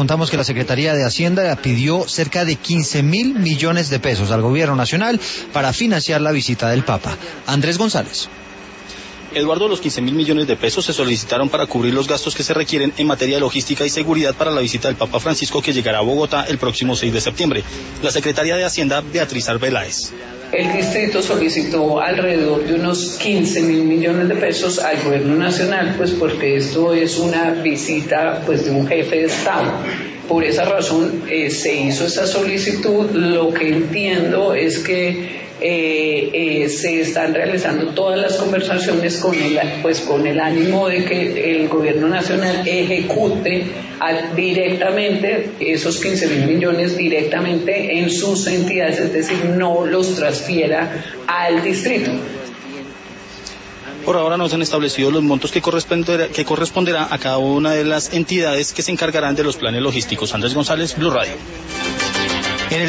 contamos que la Secretaría de Hacienda pidió cerca de 15.000 millones de pesos al gobierno nacional para financiar la visita del Papa. Andrés González. Eduardo, los 15.000 millones de pesos se solicitaron para cubrir los gastos que se requieren en materia de logística y seguridad para la visita del Papa Francisco, que llegará a Bogotá el próximo 6 de septiembre. La secretaria de Hacienda, Beatriz Arbeláez. El distrito solicitó alrededor de unos 15.000 millones de pesos al gobierno nacional, pues porque esto es una visita pues de un jefe de Estado. Por esa razón se hizo esa solicitud. Lo que entiendo es que se están realizando todas las conversaciones con el ánimo de que el gobierno nacional ejecute directamente esos 15.000 millones directamente en sus entidades, es decir, no los transfiera al distrito. Por ahora no se han establecido los montos que corresponderá a cada una de las entidades que se encargarán de los planes logísticos. Andrés González, Blue Radio.